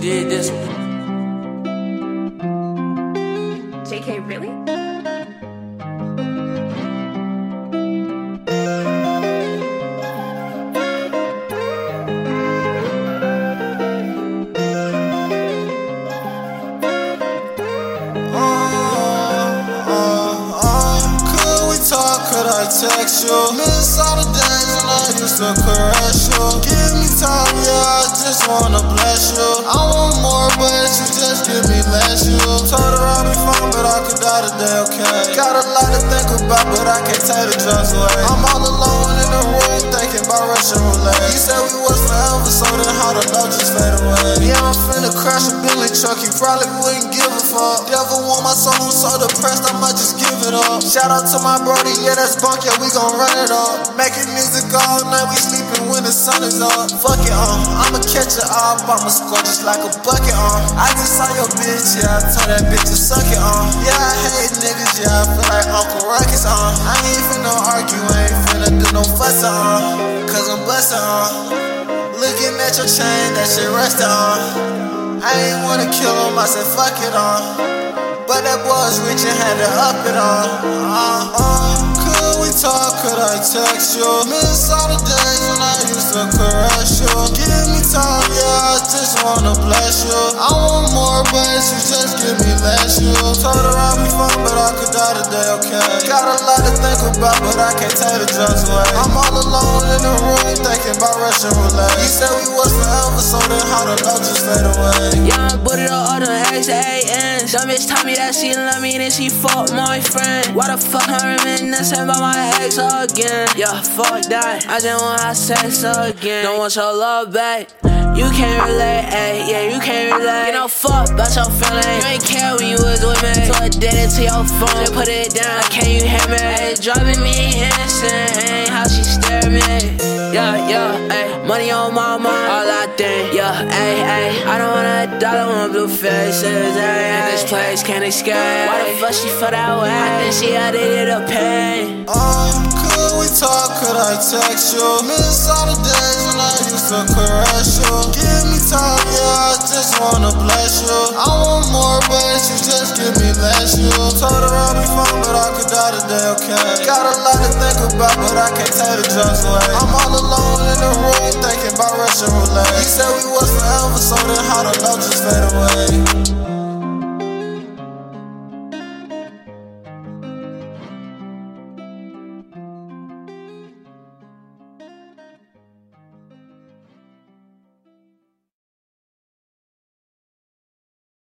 did this one. JK, really? Could I text you? Miss all the days when I used to caress you. Give me time, yeah, I just wanna bless you. I want more, but you just give me less. You told her I'll be fine, but I could die today, okay? Got a lot to think about, but I can't take the drugs away. I'm all alone in the room thinking about Russian roulette. You said we was forever, so then how the love just fade away? Yeah, I'm finna crash a Bentley truck, you probably wouldn't give a fuck. Devil want my soul, I'm so depressed, I might just give it up. Shout out to my brody, yeah, that's bunk, yeah, we gon' run it up. Making music all night, we sleeping when the sun is up. Fuck it, I'ma catch it up, I'ma score just like a bucket, I just saw your bitch, yeah, I told that bitch to suck it, yeah, I hate niggas, yeah, I feel like Uncle Ruckus, I ain't finna argue, I ain't finna do no fussing, cause I'm bustin', looking at your chain, that shit rusted, I ain't wanna kill him, I said fuck it, but that boy was rich and had to up it, could we talk, could I text you? Miss all the days when I used to caress you. Give me time, yeah, I just wanna bless you. I want more, but you just give me less. You told her I'll be fine, but I could die today, okay? Got a lot to think about, but I can't take the drugs away. I'm all alone in the room thinking about Russian roulette. You said we was forever, so then how the love just fade away? Yeah, I booted all the X to A-N. Some bitch told me that she love me, then she fucked my friend. Why the fuck I'm reminiscing about my ex again? Yeah, fuck that, I just want to have sex again. Don't want your love back, you can't relate, ayy, yeah, you can't relate. You know, fuck about your feelings, you ain't care when you was with me. So I did it to your phone, just put it down, like, can you hear me? Ayy, driving me insane, how she stare me. Yeah, ayy, money on my mind, all I think. Yeah, ayy, I don't want a dollar on blue faces, ayy. In this place, can't escape. Why the fuck she felt that way? I think she addicted to pain. Could we talk, could I text you? Miss all the days when I used to caress you. Give me time, yeah, I just wanna bless you. I want more, but you just give me less. You told her I'll be fine, but I could die today, okay? Got a lot to think about, but I can't take the drugs away. I'm all alone in the room thinking about Russian roulette. You said we was forever, so then how the love just fade away?